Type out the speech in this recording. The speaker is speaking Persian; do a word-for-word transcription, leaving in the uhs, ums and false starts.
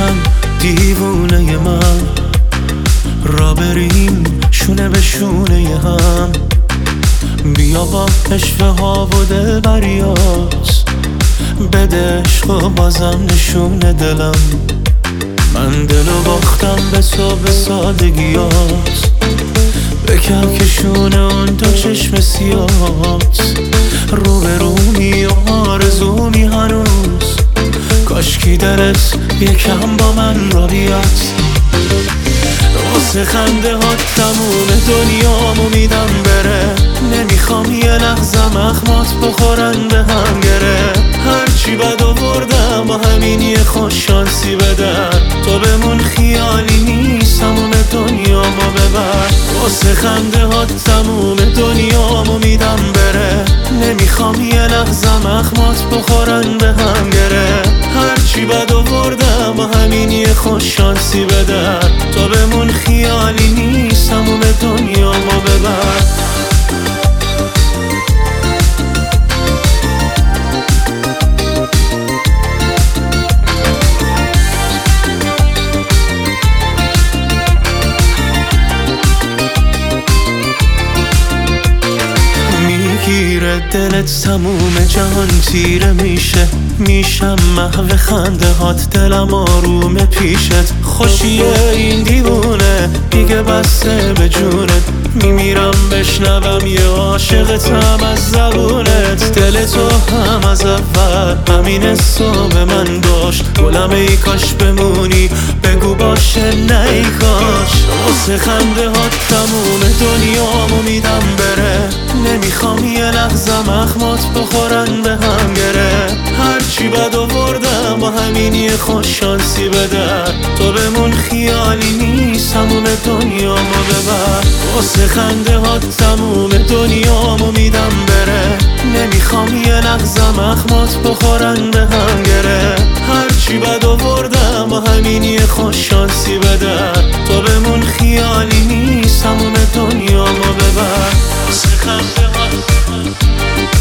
باشم دیوونه من، را بریم شونه به شونه هم. بیا با عشوه ها و دلبریات بده عشق و بازم نشونه دلم. من دلو باختم به تو به سادگیات، به کهکشون اون دو چشم سیات. رو به رومی و آرزومی هنوز، کاشکی دلت یکم با من را بیاد. واسه خنده ها تموم دنیامو میدم بره، نمیخوام یه لحظه مخمات بخورن به هم گره. هرچی بد آوردم با همین یه خوش شانسی بدن، تو بمون خیالی نیست تموم دنیامو ببر. واسه خنده ها تموم دنیامو میدم بره، نمیخوام یه لحظه مخمات بخورن به هم گره. هرچی بد آوردم با همین یه خوش شانسی بدن، تو بمون خیالی نیست تموم دنیامو ببر. میگیره دلت تموم جهان تیره میشه، میشم محو خنده هات دلم آروم پیشت. خوشیه این دیوونه دیگه بسته به جونت، میمیرم بشنوم یه عاشقتم از زبونت. دل تو هم از اول همین حسو به من داشت، گلم ای کاش بمونی بگو باشه نه ای کاش. واسه خنده ها تموم دنیامو میدم بره، نمیخوام یه لحظه مخمات بخورن به هم گره. هرچی بد آوردم با همین یه خوش شانسی بدن، تو بمون خیالی نیست تموم دنیامو ببر. واسه خنده ها تموم دنیامو میدم بره، نمیخوام یه لحظه مخمات بخورن به هم گره. هرچی بد آوردم با همین یه خوش شانسی بدن، تو بمون خیالی نیست تموم دنیامو ببر. واسه خنده ها